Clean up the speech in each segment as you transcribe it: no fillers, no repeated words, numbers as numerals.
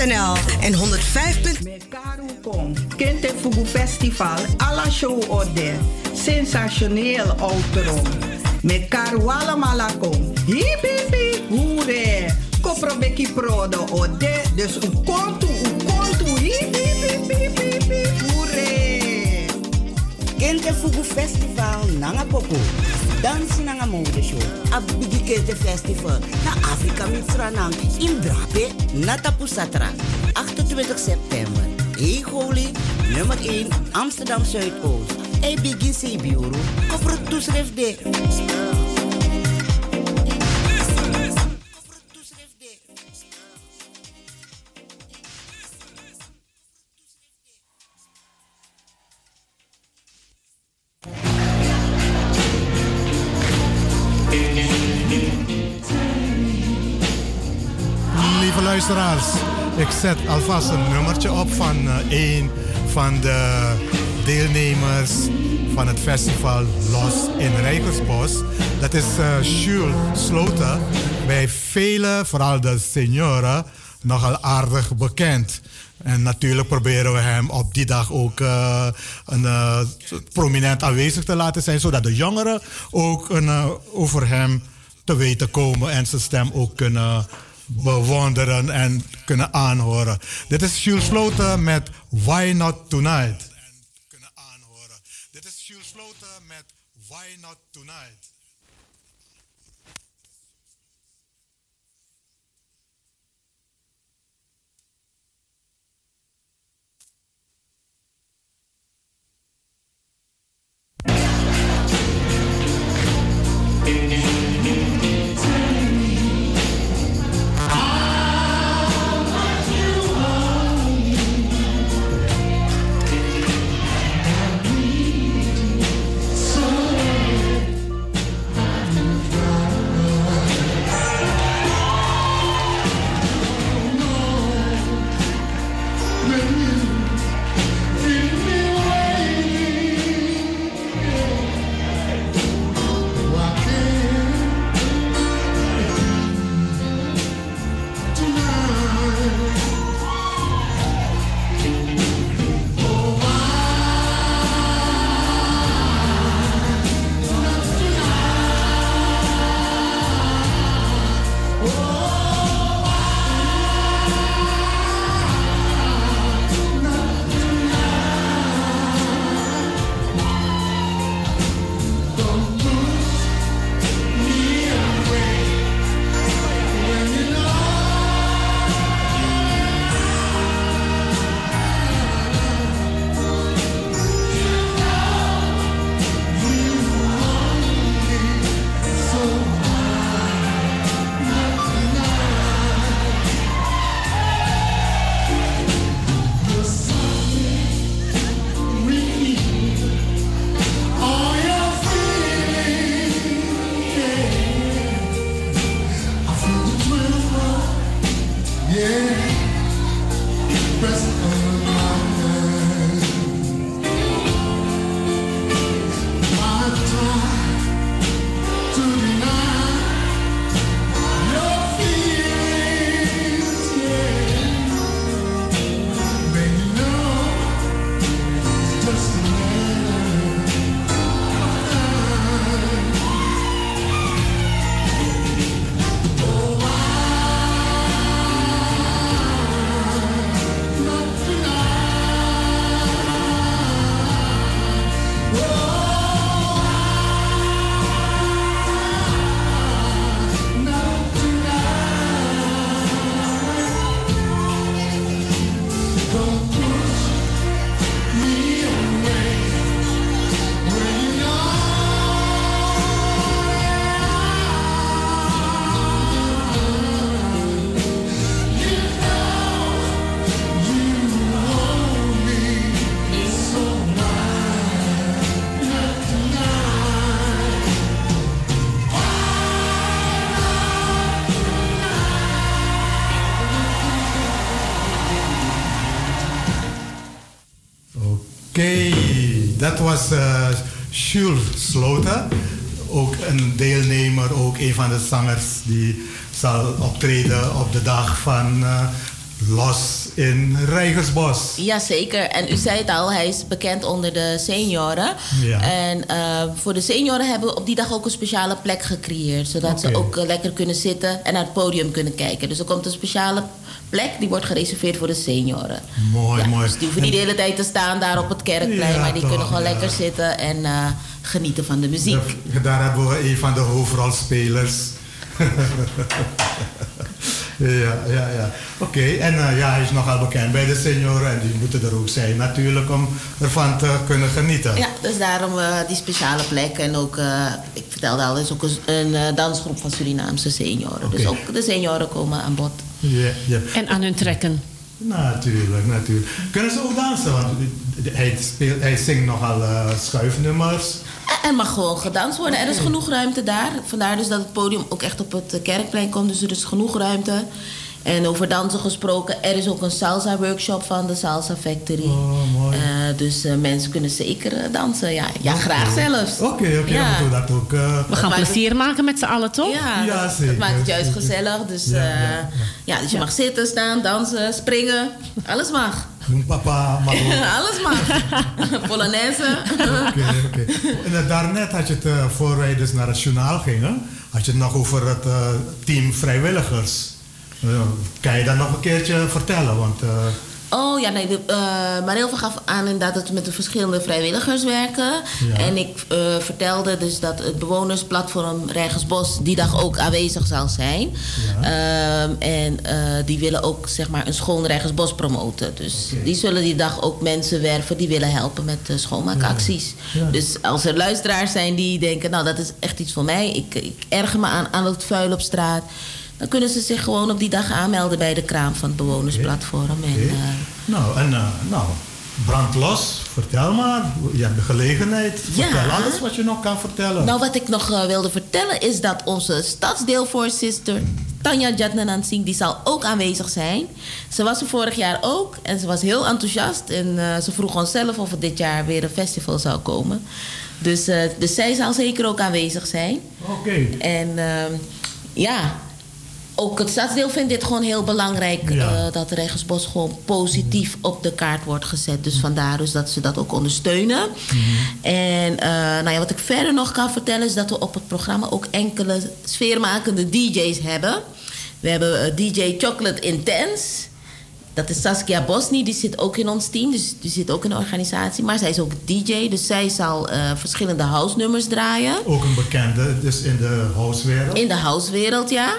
www.zfm-live.nl en 105. Mekaru Kong, Kente Fugu Festival, alla show orde, sensationeel outro. Mekaru allemaal kom, hip hip hip, hoere. Koprobeki prodo ode, dus u kontu, hip hip hip hip hip hip, hoere. Kente Fugu Festival, nanga popo. Dansi nanga mode show. Abigi Kente Festival. Na Afrika Mitsranang. In Drape. Natapu Satra. 28 september. Hey Holy. Nummer 1. Amsterdam Zuidoost. Hey Bigi Sebiuru. Kopro toeschrift de. Lieve luisteraars, ik zet alvast een nummertje op van een van de deelnemers van het festival Los in Rijkersbos. Dat is Jules Sloten, bij velen, vooral de senioren, nogal aardig bekend. En natuurlijk proberen we hem op die dag ook prominent aanwezig te laten zijn, zodat de jongeren ook over hem te weten komen en zijn stem ook kunnen bewonderen en kunnen aanhoren. Dit is Jules Sloten met Why Not Tonight. Dit is Jules Sloten met Why Not Tonight. Dat was Jules Sloten, ook een deelnemer, ook een van de zangers die zal optreden op de dag van Los in Rijgersbos. Jazeker. En u zei het al, hij is bekend onder de senioren. Ja. En voor de senioren hebben we op die dag ook een speciale plek gecreëerd. Zodat ze ook lekker kunnen zitten en naar het podium kunnen kijken. Dus er komt een speciale plek, die wordt gereserveerd voor de senioren. Mooi, mooi. Dus die hoeven niet de hele tijd te staan daar op het Kerkplein. Maar die kunnen gewoon lekker zitten en genieten van de muziek. Daar hebben we een van de hoofdrolspelers. Ja. Oké, en hij is nogal bekend bij de senioren en die moeten er ook zijn natuurlijk om ervan te kunnen genieten. Ja, dus daarom die speciale plek. En ook, ik vertelde al, er is ook een dansgroep van Surinaamse senioren. Dus ook de senioren komen aan bod. Ja. En aan hun trekken. Natuurlijk. Kunnen ze ook dansen? Want hij zingt nogal schuifnummers. Er mag gewoon gedanst worden. Er is genoeg ruimte daar. Vandaar dus dat het podium ook echt op het Kerkplein komt. Dus er is genoeg ruimte. En over dansen gesproken, er is ook een salsa-workshop van de Salsa Factory. Oh, mooi. Dus mensen kunnen zeker dansen. Ja, graag zelfs. Oké, dan moeten we dat ook... We gaan plezier maken met z'n allen, toch? Ja, zeker. Dat maakt het juist gezellig. Dus, dus je mag zitten, staan, dansen, springen. Alles mag. Papa, mag ook. Alles mag. Polonaise. Oké. En daarnet had je het, voor wij dus naar het journaal gingen, had je het nog over het team vrijwilligers. Kan je dat nog een keertje vertellen? Want, Marilva gaf aan inderdaad dat we met de verschillende vrijwilligers werken. Ja. En ik vertelde dus dat het bewonersplatform Rijgersbos die dag ook aanwezig zal zijn. Ja. Die willen ook zeg maar een schoon Rijgersbos promoten. Dus die zullen die dag ook mensen werven die willen helpen met schoonmaakacties. Ja. Dus als er luisteraars zijn die denken, nou dat is echt iets voor mij. Ik erger me aan het vuil op straat. Dan kunnen ze zich gewoon op die dag aanmelden bij de kraam van het bewonersplatform. Brand los. Vertel maar. Je hebt de gelegenheid. Vertel alles wat je nog kan vertellen. Nou, wat ik nog wilde vertellen is dat onze stadsdeelvoorzitter Tanja Jatnanan Singh, die zal ook aanwezig zijn. Ze was er vorig jaar ook en ze was heel enthousiast. En ze vroeg ons zelf of er dit jaar weer een festival zou komen. Dus zij zal zeker ook aanwezig zijn. Oké. En ook het stadsdeel vindt dit gewoon heel belangrijk. Dat Rijgersbos gewoon positief op de kaart wordt gezet. Dus vandaar dus dat ze dat ook ondersteunen. Mm-hmm. En wat ik verder nog kan vertellen is dat we op het programma ook enkele sfeermakende DJ's hebben. We hebben DJ Chocolate Intense. Dat is Saskia Bosni, die zit ook in ons team. Dus die zit ook in de organisatie. Maar zij is ook DJ, dus zij zal verschillende house-nummers draaien. Ook een bekende, dus in de housewereld? In de housewereld, ja.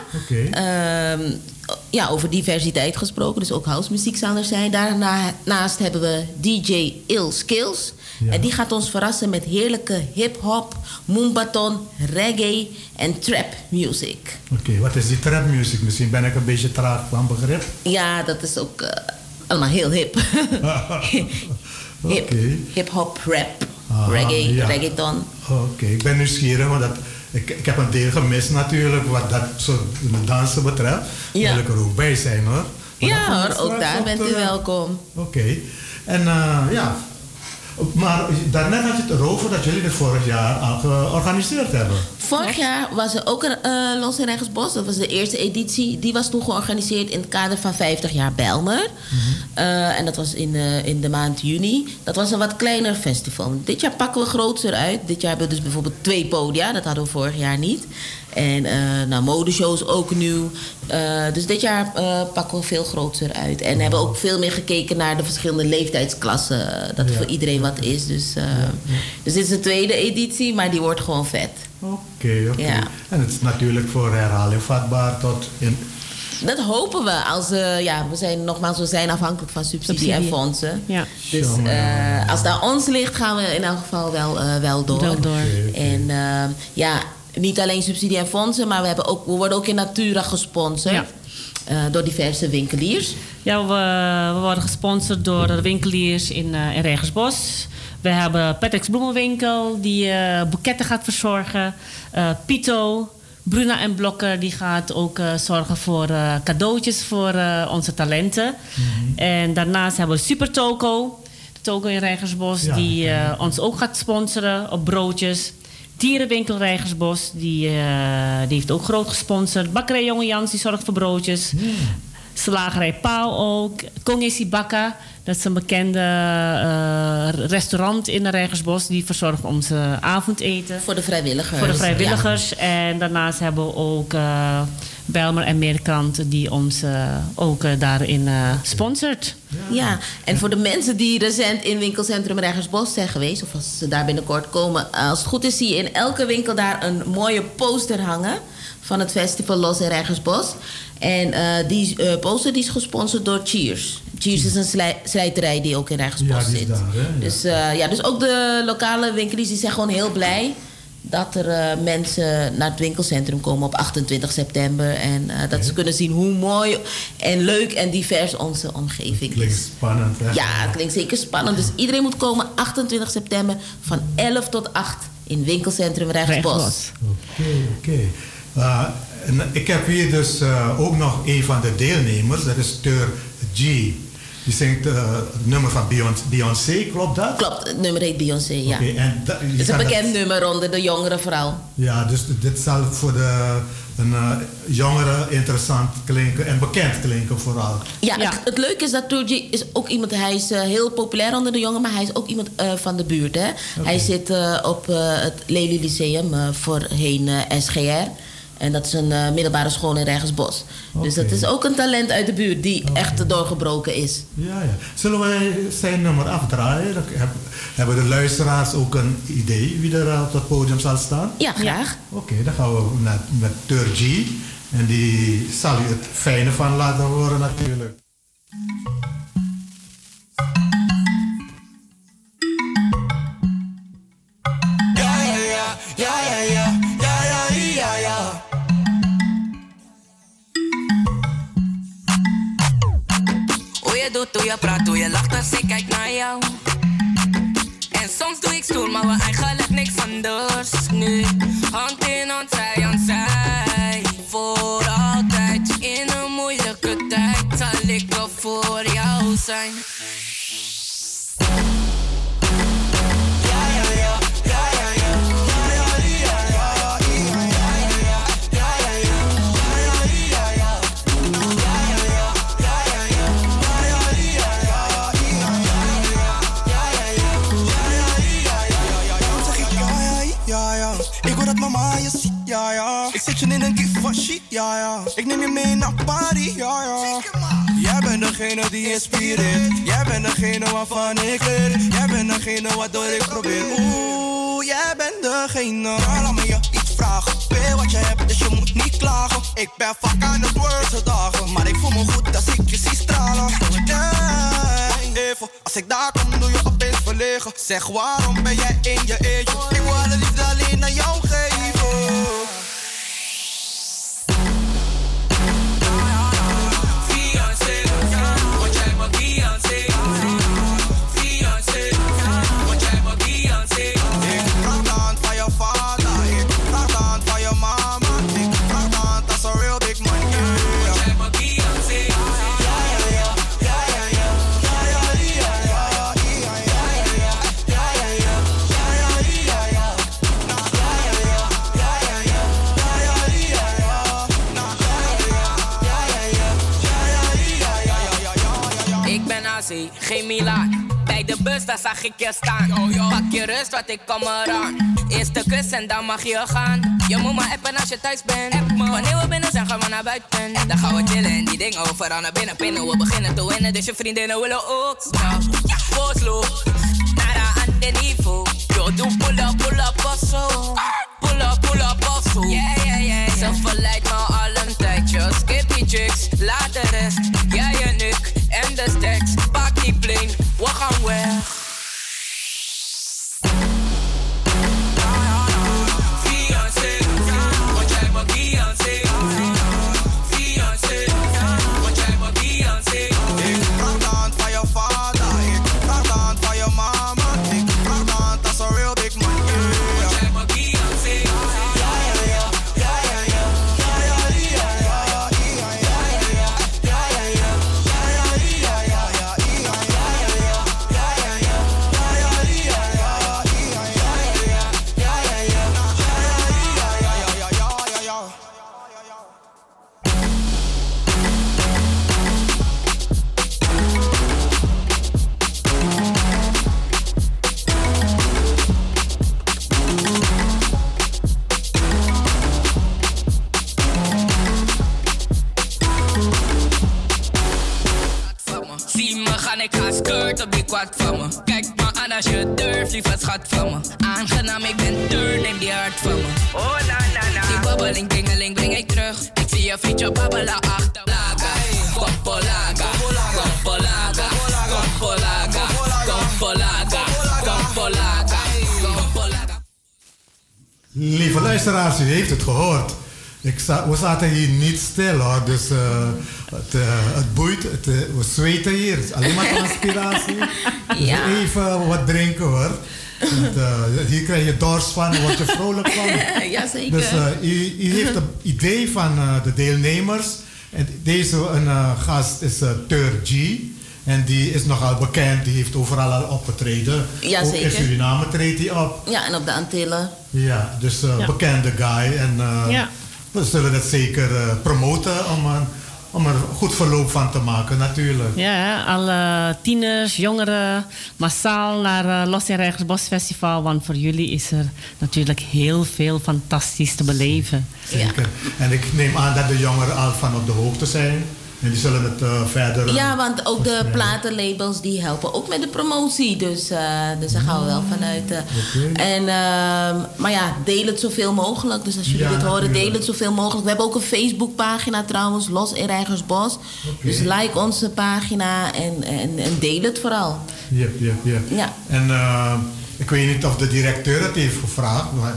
Oké. Over diversiteit gesproken. Dus ook housemuziek zal er zijn. Daarnaast hebben we DJ Ill Skills. Ja. En die gaat ons verrassen met heerlijke hip-hop, moombaton, reggae en trap music. Oké, wat is die trap music? Misschien ben ik een beetje traag van begrip. Ja, dat is ook allemaal heel hip. Hip-hop, rap, reggae, reggaeton. Oké, ik ben nieuwsgierig, want ik heb een deel gemist natuurlijk, wat dat soort dansen betreft. Wil ik er ook bij zijn hoor. Maar ook daar bent u welkom. Oké. En maar daarnet had je het erover dat jullie dit vorig jaar al georganiseerd hebben. Vorig jaar was er ook een Los in Rijgersbos. Dat was de eerste editie. Die was toen georganiseerd in het kader van 50 jaar Bijlmer. Mm-hmm. En dat was in de maand juni. Dat was een wat kleiner festival. Dit jaar pakken we groter uit. Dit jaar hebben we dus bijvoorbeeld 2 podia. Dat hadden we vorig jaar niet. En modeshows ook nieuw. Dus dit jaar pakken we veel groter uit. En hebben ook veel meer gekeken naar de verschillende leeftijdsklassen. Dat er voor iedereen wat is. Dus dit is de 2e editie, maar die wordt gewoon vet. Oké. Ja. En het is natuurlijk voor herhaling vatbaar tot in... Dat hopen we. We zijn afhankelijk van subsidie en fondsen. Ja. Dus als het aan ons ligt, gaan we in elk geval wel door. En niet alleen subsidie en fondsen, maar we worden ook in Natura gesponsord. Ja. Door diverse winkeliers. Ja, we worden gesponsord door de winkeliers in Rijgersbos. We hebben Petex Bloemenwinkel, die boeketten gaat verzorgen. Pito, Bruna en Blokker, die gaat ook zorgen voor cadeautjes voor onze talenten. Mm-hmm. En daarnaast hebben we Super Toko. De Toko in Rijgersbos, die ons ook gaat sponsoren op broodjes. Dierenwinkel Rijgersbos, die heeft ook groot gesponsord. Bakkerij Jonge Jans, die zorgt voor broodjes. Slagerij Pauw ook. Kongesi Bakka, dat is een bekende restaurant in de Rijgersbos. Die verzorgt ons avondeten. Voor de vrijwilligers. Voor de vrijwilligers. Ja. En daarnaast hebben we ook Bijlmer en Meerkant die ons ook daarin sponsort. Ja, en voor de mensen die recent in winkelcentrum Rijgersbos zijn geweest, of als ze daar binnenkort komen, als het goed is zie je in elke winkel daar een mooie poster hangen van het festival Los in Rijgersbos. En die poster die is gesponsord door Cheers. Cheers is een slijterij die ook in Rijgersbos zit. Daar, ja. Dus ook de lokale winkeliers die zijn gewoon heel blij dat er mensen naar het winkelcentrum komen op 28 september. En dat ze kunnen zien hoe mooi en leuk en divers onze omgeving is. Klinkt spannend, hè? Ja, het klinkt zeker spannend. Dus iedereen moet komen 28 september van 11 tot 8 in winkelcentrum Rijgersbos. Oké. Ik heb hier dus ook nog een van de deelnemers. Dat is Teur G. Die zingt het nummer van Beyoncé, klopt dat? Klopt, het nummer heet Beyoncé, ja. Het is een bekend nummer onder de jongere vrouw. Ja, dus dit zal voor een jongere interessant klinken en bekend klinken vooral. Ja, het leuke is dat Turji is ook iemand, hij is heel populair onder de jongeren, maar hij is ook iemand van de buurt. Hè? Okay. Hij zit op het Lely Lyceum, voorheen SGR. En dat is een middelbare school in Rijgersbos. Okay. Dus dat is ook een talent uit de buurt die echt doorgebroken is. Ja. Zullen wij zijn nummer afdraaien? Dan hebben de luisteraars ook een idee wie er op dat podium zal staan? Ja, graag. Oké, dan gaan we met Teur G. En die zal u het fijne van laten horen natuurlijk. Hoe je praat, hoe je lacht als ik kijk naar jou. En soms doe ik stoer, maar we eigenlijk niks anders. Nu, hand in hand, zij aan zij. Voor altijd, in een moeilijke tijd zal ik er voor jou zijn. Mama, je ziet, ja. Ik zet je in een gift van shit, ja. Ik neem je mee naar party, ja. Jij bent degene die inspireert. Jij bent degene waarvan ik leer. Jij bent degene waardoor ik probeer. Oeh, jij bent degene. Laat me je iets vragen. Weet wat je hebt, dus je moet niet klagen. Ik ben vaak aan het worsten dagen. Maar ik voel me goed als ik je zie stralen. Even, als ik daar kom, doe je opeens verlegen. Zeg, waarom ben jij in je eentje? Ik wil alle liefde alleen aan jou geven. Geen Milaan, bij de bus daar zag ik je staan. Pak je rust, wat ik kom eraan. Eerste kus en dan mag je gaan. Je moet maar appen als je thuis bent. Wanneer we binnen zijn, gaan we naar buiten. Dan gaan we chillen en die dingen overal naar binnen pinnen. We beginnen te winnen, dus je vriendinnen willen ook snel. Go naar een ander niveau. Yo, doe pull up, passo. Pull up, passo. Yeah. Ze verleidt me al een tijdje. Skip die chicks, laat de rest. Jij en ik en de stacks. Pak die plane, we gaan weg. Zie me gaan, ik ga skirt op die kwart van me. Kijk me aan als je durft, lieve schat van me. Aangenaam, ik ben deur, neem die hart van me. Oh na na na. Die babbeling, dingeling, breng ik terug. Ik zie je vriendje babbelen achter. Laga, kompolaga, kompolaga, kompolaga, kompolaga, kompolaga, kompolaga. Lieve luisteraars, u heeft het gehoord. We zaten hier niet stil hoor, dus het boeit, we zweten hier. Het is alleen maar inspiratie. Dus Ja. even wat drinken hoor. Want, hier krijg je dorst van, word je vrolijk van. Jazeker. Dus u heeft een idee van de deelnemers. En deze gast is Teur G. En die is nogal bekend, die heeft overal al opgetreden. Ja, ook zeker. in Suriname treedt hij op. Ja, en op de Antillen. Ja, dus bekende guy. En Ja. we zullen het zeker promoten om er goed verloop van te maken, natuurlijk. Ja, alle tieners, jongeren, massaal naar Los in Rijgersbos Festival. Want voor jullie is er natuurlijk heel veel fantastisch te beleven. Zeker. En ik neem aan dat de jongeren al van op de hoogte zijn. En die zullen het verder... Ja, want ook de verspreiden. platenlabels die helpen ook met de promotie. Dus daar gaan we wel vanuit. Oké. En, maar ja, deel het zoveel mogelijk. Dus als jullie Ja, dit horen, natuurlijk. deel het zoveel mogelijk. We hebben ook een Facebookpagina trouwens, Los in Rijgersbos. Dus like onze pagina en deel het vooral. Ja. Ja. En ik weet niet of de directeur het heeft gevraagd, maar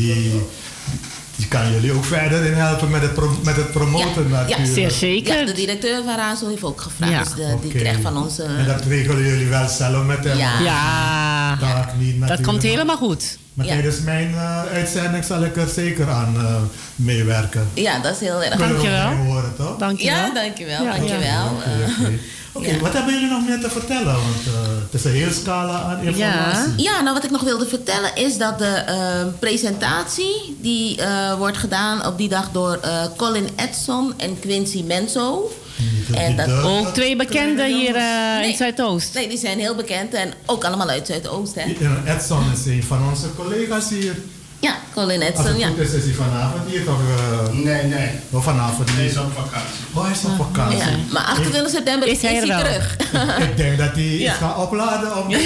die kan jullie ook verder in helpen met het promoten natuurlijk. zeer zeker. Ja, de directeur van Razo heeft ook gevraagd. Ja. Dus die Oké. krijgt van ons... En dat regelen jullie wel zelf met hem? Ja. Ja, Taak niet, dat natuurlijk. komt helemaal goed. Maar Ja. tijdens mijn uitzending zal ik er zeker aan meewerken. Ja, dat is heel erg. Kunnen we Dankjewel. nog mee horen, toch? Dankjewel. Ja, dankjewel. Ja, dankjewel. Oké, Ja. wat hebben jullie nog meer te vertellen? Want het is een heel scala aan informatie. Ja, nou wat ik nog wilde vertellen is dat de presentatie die wordt gedaan op die dag door Colin Edson en Quincy Menzo. En dat Ook twee bekenden hier in Nee. Zuidoost. Nee, die zijn heel bekend en ook allemaal uit Zuidoost, hè? Edson is een van onze collega's hier. Ja, Colin Als Edson, het ja. goed is hij vanavond hier toch? Nee. Of vanavond Hij niet? is op vakantie. Oh, hij is op vakantie. Ja, maar 28 september Is hij er wel? terug. Ik denk dat hij Ja. iets gaat opladen om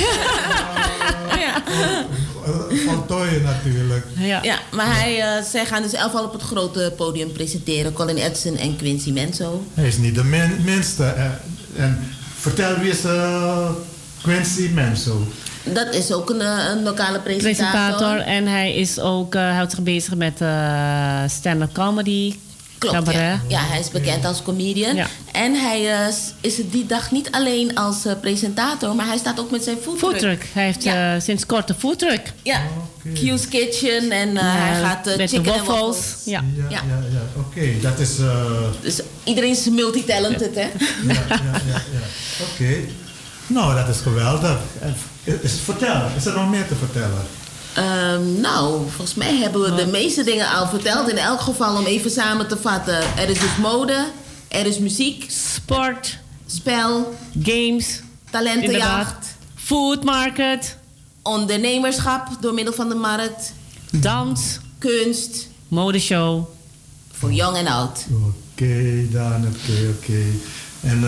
Ja. voltooien natuurlijk. Ja. Ja, maar zij gaan dus 11 al op het grote podium presenteren. Colin Edson en Quincy Menzo. Hij is niet de minste. En vertel wie is Quincy Menzo? Dat is ook een lokale Presentator. En hij is ook, houdt zich bezig met stand-up comedy. Klopt, ja. Cabaret. Ja, hij is bekend als comedian. Ja. En hij is het die dag niet alleen als presentator, maar hij staat ook met zijn foodtruck. Foodtruck. Hij heeft Ja. sinds kort een foodtruck. Ja, Q's Kitchen en hij gaat met de chicken en waffles. waffles. Ja. Ja. Oké, dat is... Dus iedereen is multitalented, hè? ja. Oké. Nou, dat is geweldig. En, vertel, is er nog meer te vertellen? Nou, volgens mij hebben we de meeste dingen al verteld. In elk geval, om even samen te vatten. Er is dus mode, er is muziek, Sport, spel, games, talentenjacht, inderdaad. Food market, ondernemerschap door middel van de markt, dans, kunst, modeshow. voor jong en oud. Oké, dan, oké. En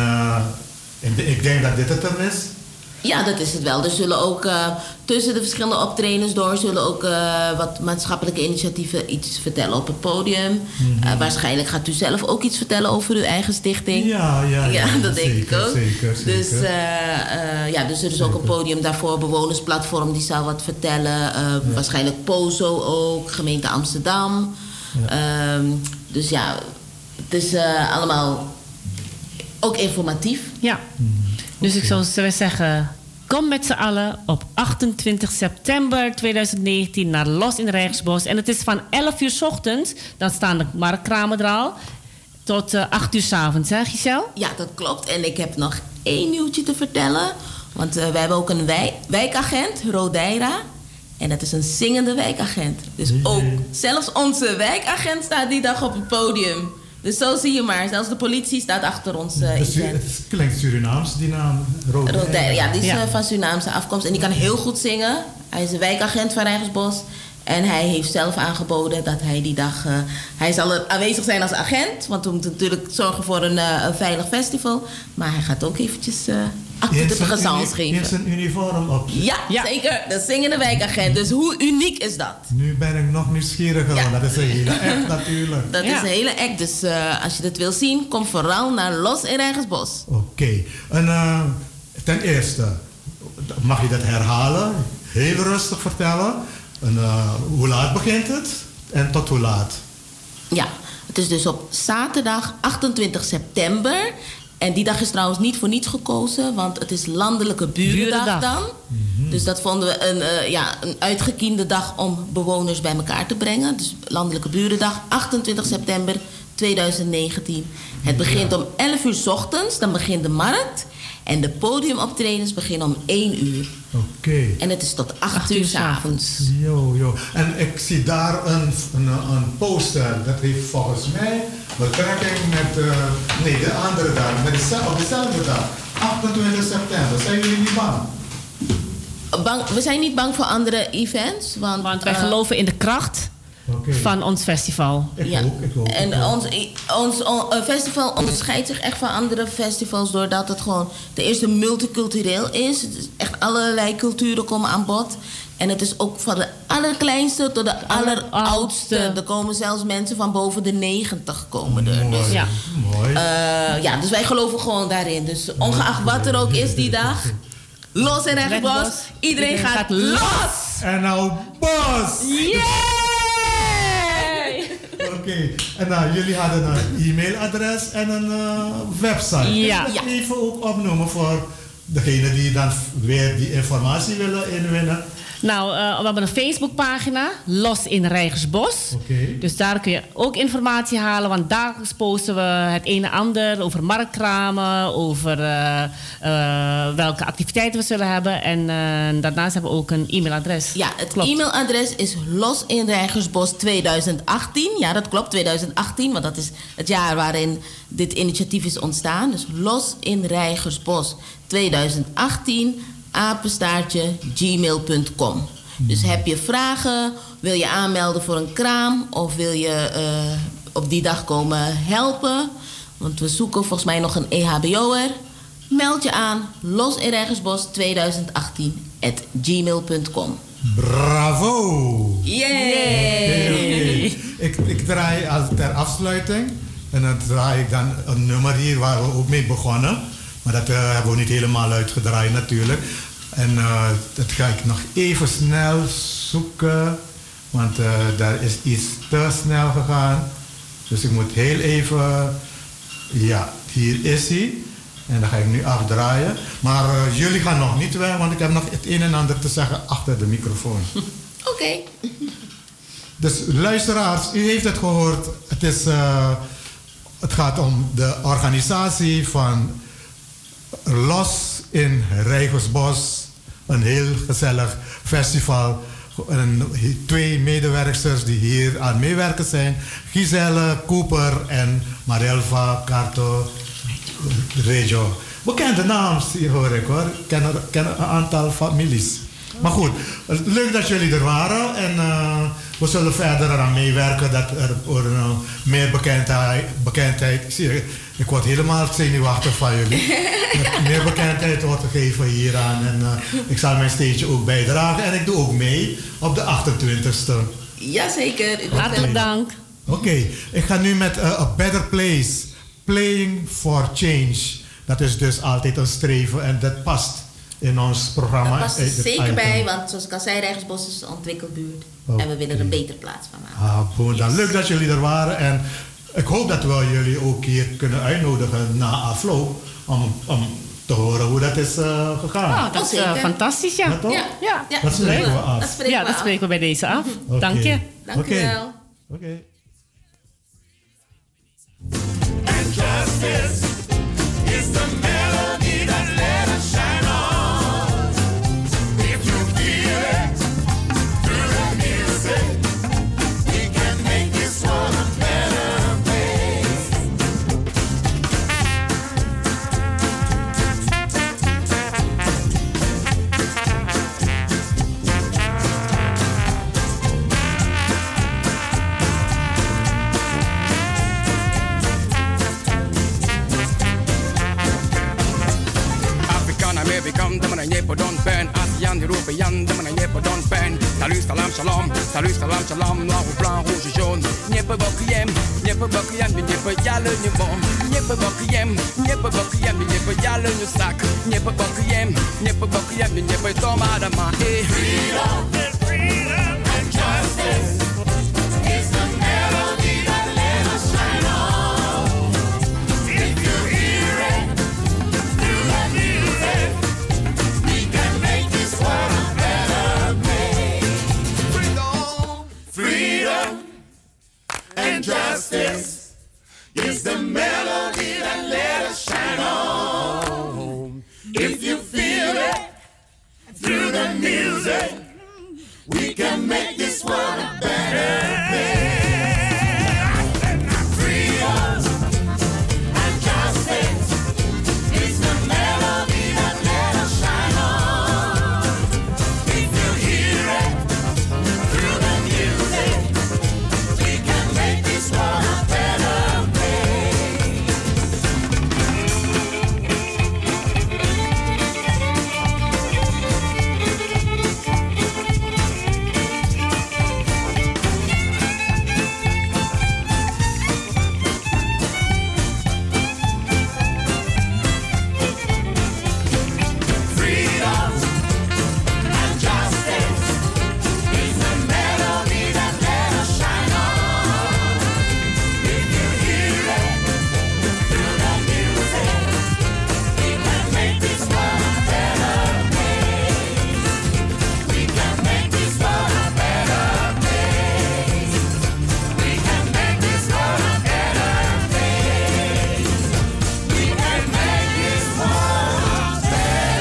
ik denk dat dit het dan is. Ja, dat is het wel. Er zullen ook tussen de verschillende optredens door zullen ook wat maatschappelijke initiatieven iets vertellen op het podium. Waarschijnlijk gaat u zelf ook iets vertellen over uw eigen stichting. Ja, dat denk ik ook. Zeker. Dus, dus er is ook een podium daarvoor, bewonersplatform die zal wat vertellen. Waarschijnlijk POZO ook, gemeente Amsterdam. Dus ja, het is allemaal ook informatief. Ja. Dus ik zou zeggen, kom met z'n allen op 28 september 2019 naar Los in Rijgersbos. En het is van 11 uur 's ochtends, dan staan de marktkramen er al, tot 8 uur 's avonds, hè Giselle? Ja, dat klopt. En ik heb nog 1 nieuwtje te vertellen. Want we hebben ook een wijkagent, Rodeira. En dat is een zingende wijkagent. Dus ook zelfs onze wijkagent staat die dag op het podium. Dus zo zie je maar. Zelfs de politie staat achter ons event. Het klinkt Surinaams, die naam. Rodeira, ja, die is Ja. van Surinaamse afkomst. En die kan heel goed zingen. Hij is een wijkagent van Rijgersbos. En hij heeft zelf aangeboden dat hij die dag... hij zal aanwezig zijn als agent. Want we moeten natuurlijk zorgen voor een veilig festival. Maar hij gaat ook eventjes acte de présence geven. In zijn uniform op. Ja, zeker. De zingende wijkagent. Dus hoe uniek is dat? Nu ben ik nog nieuwsgierig geworden. Ja. Dat is een hele act natuurlijk. Dat is een hele act. Dus als je dat wil zien, kom vooral naar Los in Rijgersbos. Oké. En ten eerste, mag je dat herhalen? Heel rustig vertellen. En, hoe laat begint het? En tot hoe laat? Ja, het is dus op zaterdag 28 september. En die dag is trouwens niet voor niets gekozen, want het is Landelijke Burendag dan. Dus dat vonden we een uitgekiende dag om bewoners bij elkaar te brengen. Dus Landelijke Burendag, 28 september 2019. Het begint om 11 uur 's ochtends, dan begint de markt. En de podiumoptredens beginnen om 1 uur. Oké. En het is tot 8 uur 's avonds. Jo. En ik zie daar een poster. Dat heeft volgens mij betrekking met... de andere dag. Op dezelfde dag. 28 september. Zijn jullie niet bang? We zijn niet bang voor andere events. Want wij geloven in de kracht van ons festival. Ik ook. En ons festival onderscheidt zich echt van andere festivals... doordat het gewoon ten eerste multicultureel is. Het is echt allerlei culturen komen aan bod. En het is ook van de allerkleinste tot de alleroudste. Er komen zelfs mensen van boven de 90 komen er. Mooi. Dus, Mooi. Dus wij geloven gewoon daarin. Dus ongeacht wat er ook is die dag... Los in Rijgersbos. Iedereen gaat los! En nou bos! Oké. En jullie hadden een e-mailadres en een website. Ja. Kun je dat even ook opnoemen voor degenen die dan weer die informatie willen inwinnen? Nou, we hebben een Facebookpagina, Los in Rijgersbos. Dus daar kun je ook informatie halen, want daar posten we het een en ander over marktkramen, over welke activiteiten we zullen hebben. En daarnaast hebben we ook een e-mailadres. Ja, het e-mailadres is losinrijgersbos 2018. Ja, dat klopt, 2018, want dat is het jaar waarin dit initiatief is ontstaan. Dus losinrijgersbos 2018... @gmail.com. Dus heb je vragen, wil je aanmelden voor een kraam... of wil je op die dag komen helpen... want we zoeken volgens mij nog een EHBO'er... meld je aan losinrijgersbos 2018 @gmail.com. Bravo! Yay! Ik draai ter afsluiting... en dan draai ik dan een nummer hier waar we ook mee begonnen... maar dat hebben we niet helemaal uitgedraaid natuurlijk. En dat ga ik nog even snel zoeken. Want daar is iets te snel gegaan. Dus ik moet heel even... Ja, hier is hij. En dan ga ik nu afdraaien. Maar jullie gaan nog niet weg, want ik heb nog het een en ander te zeggen achter de microfoon. Oké. Dus luisteraars, u heeft het gehoord. Het gaat om de organisatie van... Los in Rijgersbos, een heel gezellig festival. En 2 medewerksters die hier aan meewerken zijn. Giselle Cooper en Marielva Carto Reggio. Bekende namen hoor ik hoor. Ik ken een aantal families. Maar goed, leuk dat jullie er waren. En we zullen verder eraan meewerken dat er meer bekendheid... Ik word helemaal zenuwachtig van jullie. Meer bekendheid wordt gegeven hieraan. En ik zal mijn steentje ook bijdragen. En ik doe ook mee op de 28e. Jazeker. Hartelijk dank. Oké, ik ga nu met A Better Place. Playing for Change. Dat is dus altijd een streven en dat past in ons programma. Dat past er zeker bij, want zoals ik al zei, Rijgersbos is een ontwikkelbuurt. En we willen er een betere plaats van maken. Dan leuk dat jullie er waren. En ik hoop dat we jullie ook hier kunnen uitnodigen na afloop. Om te horen hoe dat is gegaan. Oh, dat is fantastisch, ja. Ja. Dat spreken we af. Dat spreken we bij deze af. Okay. Dank je. Dank u wel. Oké. And justice is the melody that let us shine on. If you feel it through the music, we can make this world a better place. where we come, them and yepo don't pen. ASEAN, European, them and yepo don't pen. Salut, salam, shalom, salut, salam, shalom. Noir ou blanc, rouge ou jaune. Nyepo bokriem, nyepo yale nye bon. Nyepo bokriem, nyepo yale nye sak. Nyepo bokriem, nyepo tomada ma. Freedom and justice is the melody that let us shine on. If you hear it through the music, we can make this world a better place. Freedom and justice is the melody that let us shine on. If you feel it through the music, we can make this world a better place. Freedom and justice is the melody that let us shine on. If you hear it through the music, we can make this world a better place. Freedom and justice is the melody that let us shine on. If you hear it through the music, we can make this world a better place. We can make this world a better place. We can make this world a better place. We can make this world better.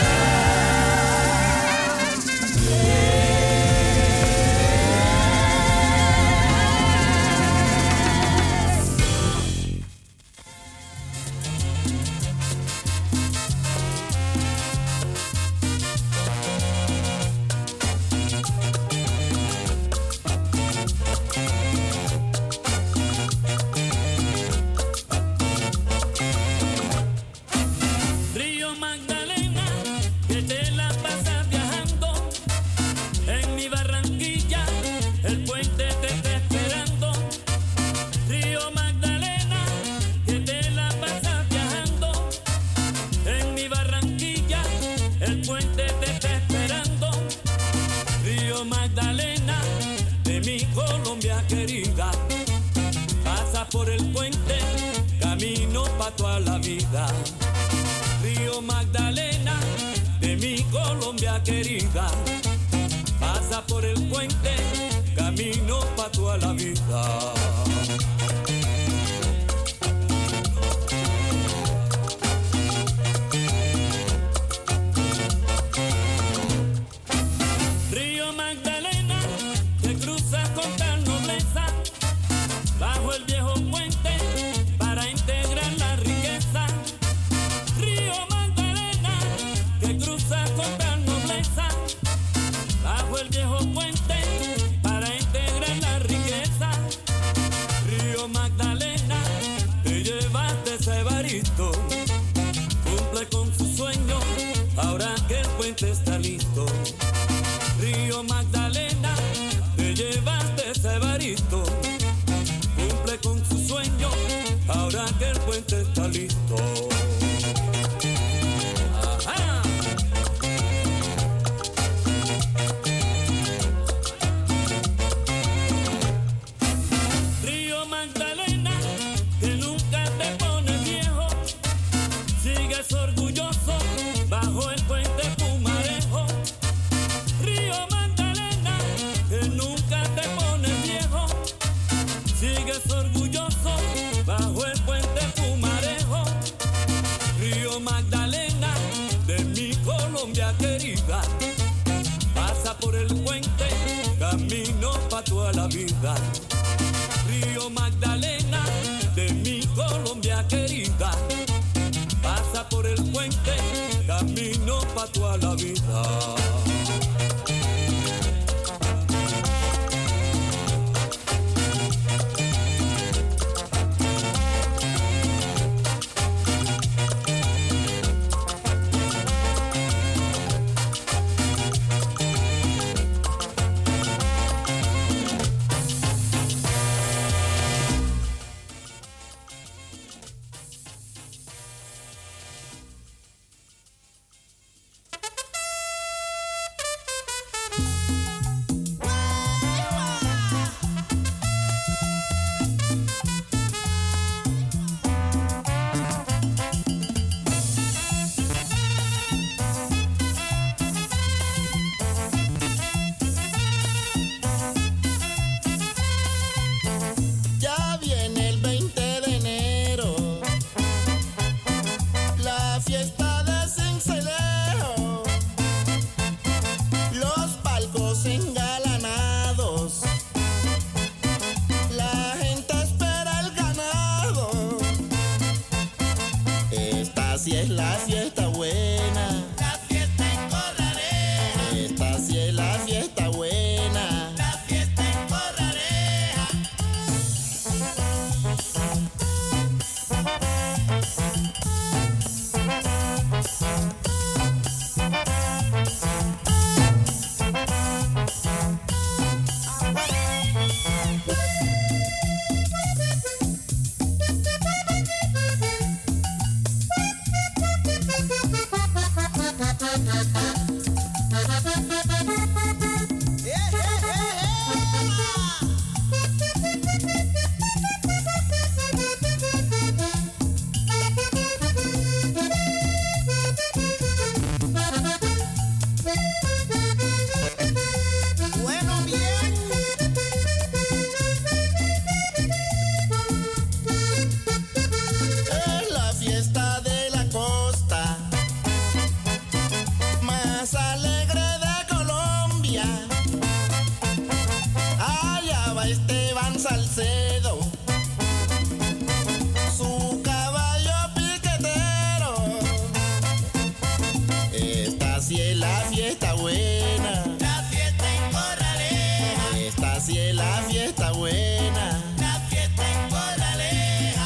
Río Magdalena, que te la pasas viajando. En mi Barranquilla, el puente te está esperando. Río Magdalena, que te la pasas viajando. En mi Barranquilla, el puente te está esperando. Río Magdalena, de mi Colombia querida. Pasa por el puente, camino pa' toda la vida. Río Magdalena, de mi Colombia querida. Pasa por el puente, camino pa' toda la vida. Río Magdalena, que cruza con tal nobleza, bajo el viejo puente, para integrar la riqueza. Río Magdalena, que cruza con tal nobleza, bajo el viejo puente, para integrar la riqueza. Río Magdalena, te llevaste ese barito, cumple con su sueño, ahora que el puente está listo. Río Magdalena, te llevaste ese barito, cumple con su sueño, ahora que el puente está listo. Ajá. Río Magdalena, que nunca te pones viejo, sigues orgulloso bajo el puente Pumarejo. Río Magdalena, que nunca te pones viejo, sigues orgulloso bajo el puente Pumarejo. Río Magdalena, de mi Colombia querida, pasa por el puente, camino pa' toda la vida. Río Magdalena, de mi Colombia querida, pasa por el puente, camino pa' toda la vida. sí es la fiesta buena. La fiesta en Corraleja. Esta sí es la fiesta buena. La fiesta en Corraleja. Bueno, bien. Es la fiesta de la costa más alegre de Colombia. Allá va Esteban Salcedo, su caballo piquetero. Esta sí es la fiesta buena. La fiesta en Corraleja. Esta sí es la fiesta buena. La fiesta en Corraleja.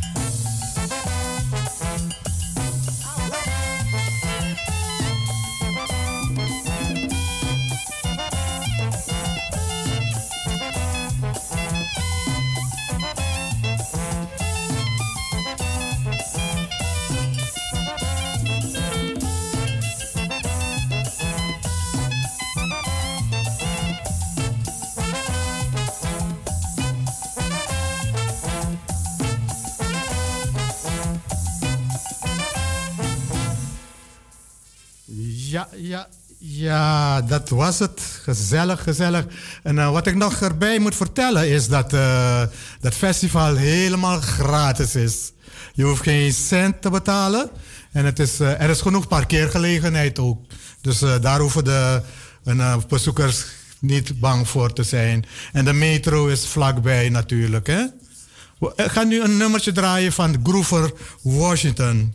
Ja, dat was het. Gezellig, gezellig. En wat ik nog erbij moet vertellen is dat dat festival helemaal gratis is. Je hoeft geen cent te betalen. En er is genoeg parkeergelegenheid ook. Dus daar hoeven de bezoekers niet bang voor te zijn. En de metro is vlakbij natuurlijk. Hè? Ik ga nu een nummertje draaien van Grover Washington.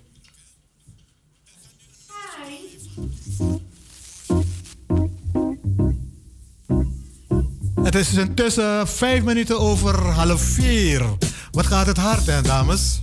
Het is intussen 5 minuten over 3:30. Wat gaat het hard, hè, dames?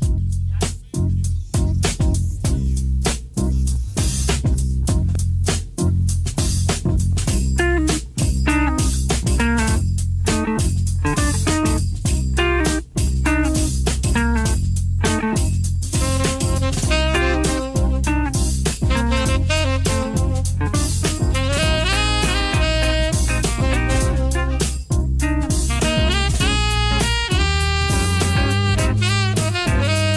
La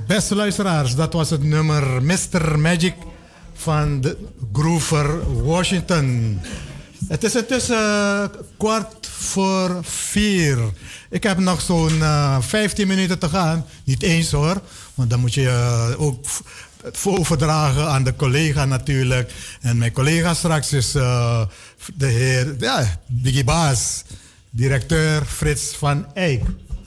Beste luisteraars, dat was het nummer Mr. Magic van de Grover Washington. Het is intussen 3:45. Ik heb nog zo'n 15 minuten te gaan. Niet eens hoor, want dan moet je ook overdragen aan de collega natuurlijk. En mijn collega straks is de heer Biggie Baas, directeur Frits van Eyck.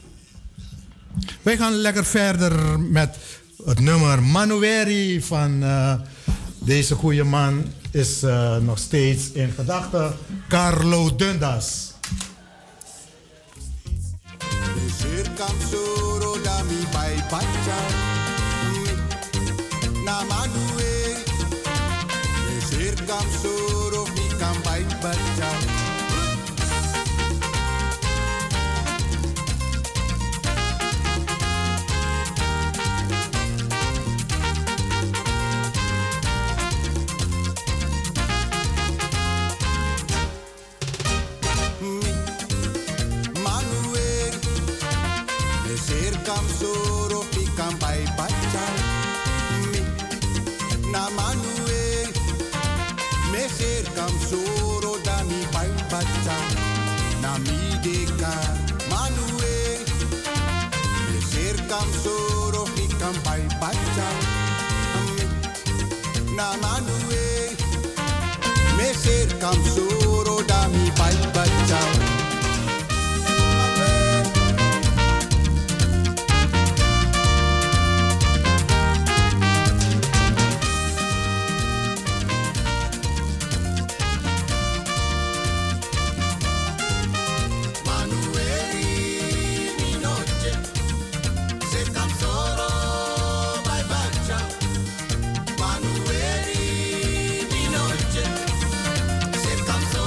Wij gaan lekker verder met het nummer Manueri van deze goede man is nog steeds in gedachten. Carlo Dundas. Come so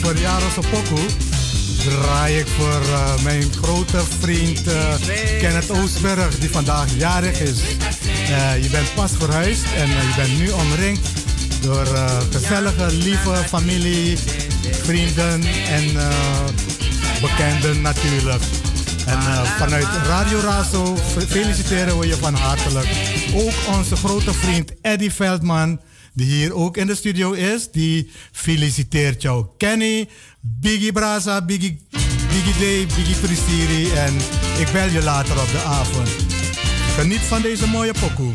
verjaardag pokoe draai ik voor mijn grote vriend Kenneth Oostberg, die vandaag jarig is. Je bent pas verhuisd en je bent nu omringd door gezellige, lieve familie, vrienden en bekenden natuurlijk. En vanuit Radio Razo feliciteren we je van hartelijk. Ook onze grote vriend Eddie Veldman, die hier ook in de studio is, die feliciteert jou. Kenny, Biggie Braza, Biggie Day, Biggie Prisiri. En ik bel je later op de avond. Geniet van deze mooie pokoe.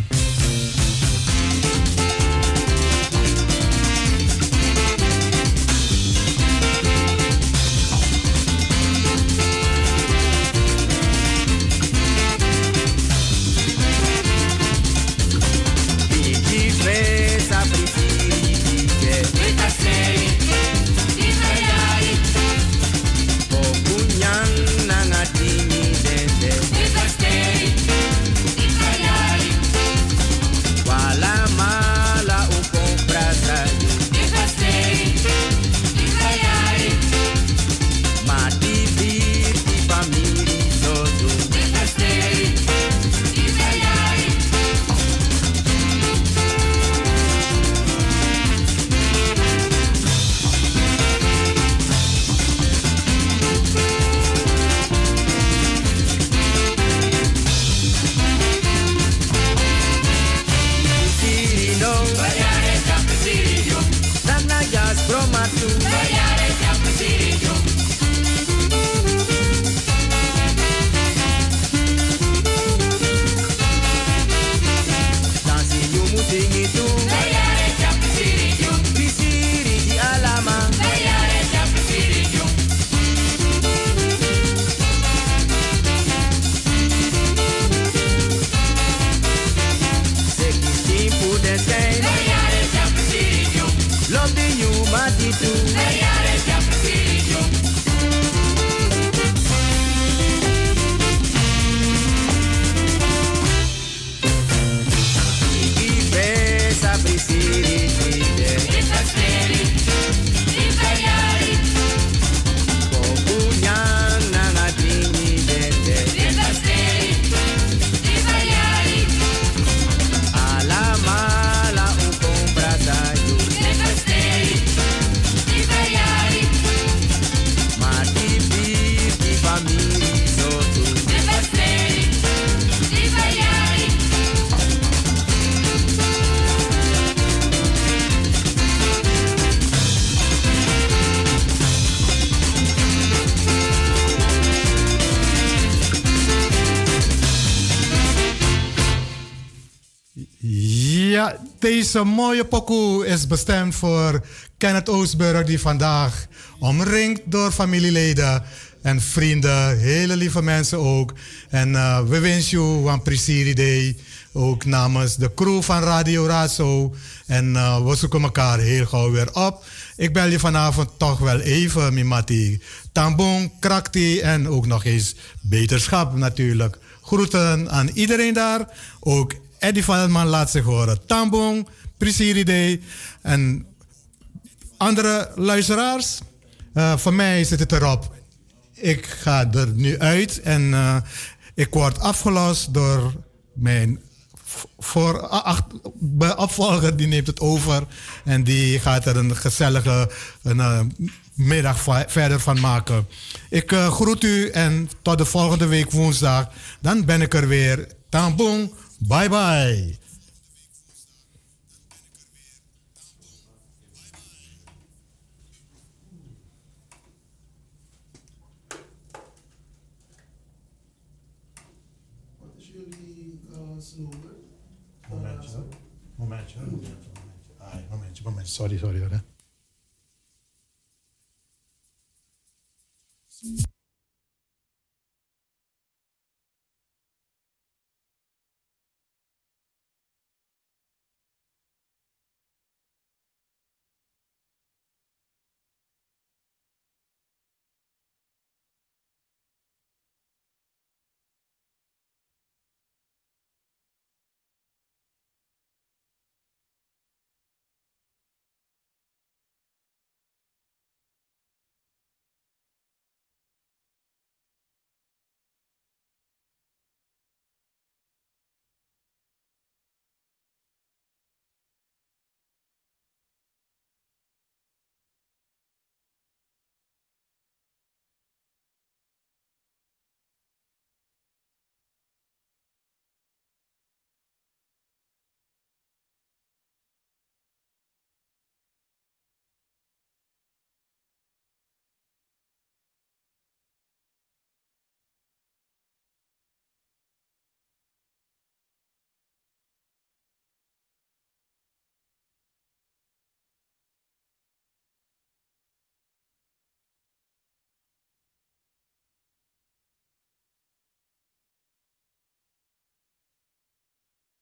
Deze mooie pokoe is bestemd voor Kenneth Oostberg, die vandaag omringd door familieleden en vrienden, hele lieve mensen ook. En we wensen jou een Prisiri Day, ook namens de crew van Radio Razo. En we zoeken elkaar heel gauw weer op. Ik bel je vanavond toch wel even, Mimati. Tambong, krakti en ook nog eens beterschap natuurlijk. Groeten aan iedereen daar, ook Eddie Veldman laat zich horen. Tambong, Prisiri Day en andere luisteraars. Voor mij zit het erop. Ik ga er nu uit en ik word afgelost door mijn opvolger. Die neemt het over en die gaat er een gezellige middag verder van maken. Ik groet u en tot de volgende week woensdag. Dan ben ik er weer. Tambong. Bye bye. Wat is jullie slogan? Momentje. Momentje. Sorry hoor.